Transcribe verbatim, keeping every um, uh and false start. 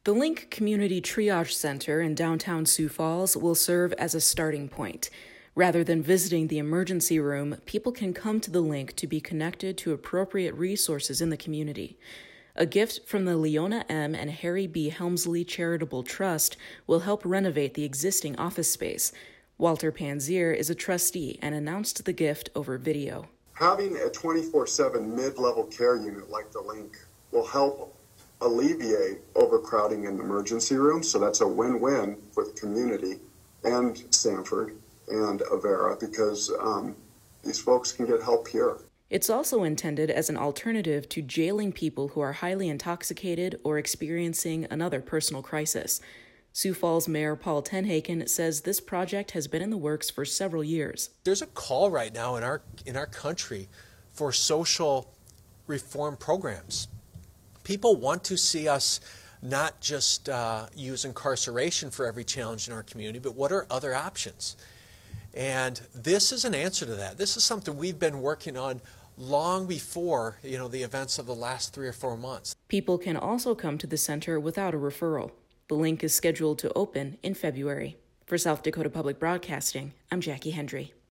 The Link Community Triage Center in downtown Sioux Falls will serve as a starting point. Rather than visiting the emergency room, people can come to the Link to be connected to appropriate resources in the community. A gift from the Leona M. and Harry B. Helmsley Charitable Trust will help renovate the existing office space. Walter Panzier is a trustee and announced the gift over video. Having a twenty-four seven mid-level care unit like the Link will help alleviate overcrowding in the emergency room, so that's a win-win for the community and Sanford and Avera because um, these folks can get help here. It's also intended as an alternative to jailing people who are highly intoxicated or experiencing another personal crisis. Sioux Falls Mayor Paul Tenhaken says this project has been in the works for several years. There's a call right now in our in our country for social reform programs. People want to see us not just uh, use incarceration for every challenge in our community, but what are other options? And this is an answer to that. This is something we've been working on long before, you know, the events of the last three or four months. People can also come to the center without a referral. The Link is scheduled to open in February. For South Dakota Public Broadcasting, I'm Jackie Hendry.